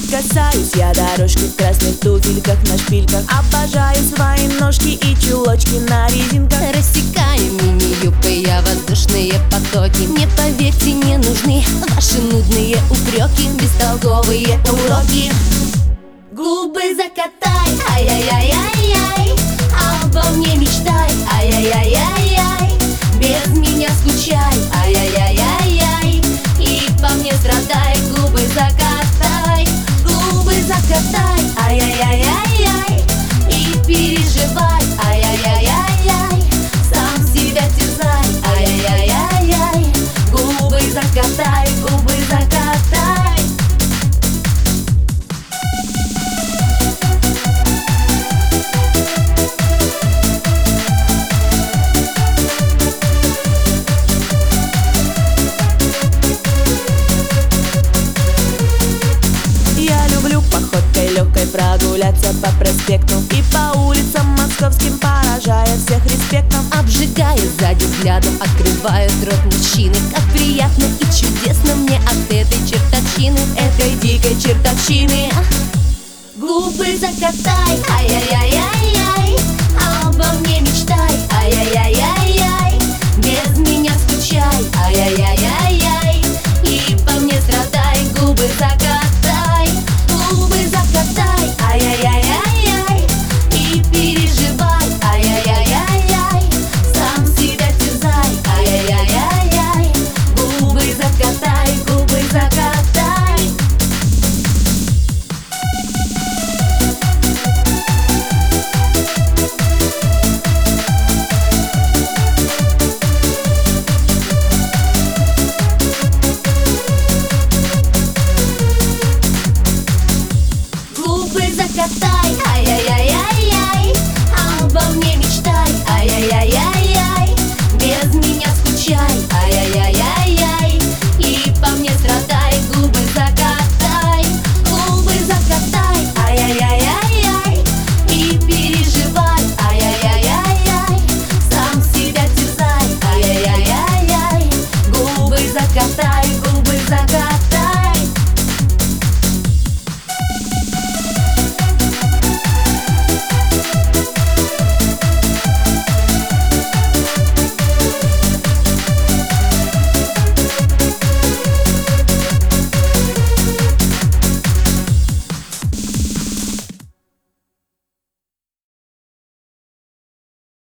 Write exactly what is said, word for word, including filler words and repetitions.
касаюсь я дорожки в красных туфельках на шпильках. Обожаю свои ножки и чулочки на резинках. Рассекаю мини-юбкой я воздушные потоки. Мне, поверьте, не нужны ваши нудные упреки, бестолковые уроки. Губы закатай, ай-яй-яй-яй-яй, обо мне мечтай, ай-яй-яй-яй-яй, без меня скучай, ай-яй-яй-яй-яй, и по мне страдай. Губы закатай, губы закатай, ай-яй-яй-яй-яй, и переживай, ай-яй-яй-яй-яй, сам себя терзай, ай-яй-яй-яй-яй, губы закатай, губы закатай. Легкой прогуляться по проспекту и по улицам московским, поражая всех респектом. Обжигая сзади взглядом, открывают рот мужчины. Как приятно и чудесно мне от этой чертовщины, этой дикой чертовщины. Губы закатай, ай-яй-яй-яй-яй, обо мне мечтай, ай-яй-яй-яй-яй, без меня скучай, ай-яй-яй-яй-яй, и по мне страдай. Губы закатай, губы закатай, ай-яй-яй-яй-яй, и переживай, ай-яй-яй-яй-яй, сам себя терзай, ай-яй-яй-яй-яй, губы закатай, губы закатай. Губы закатай.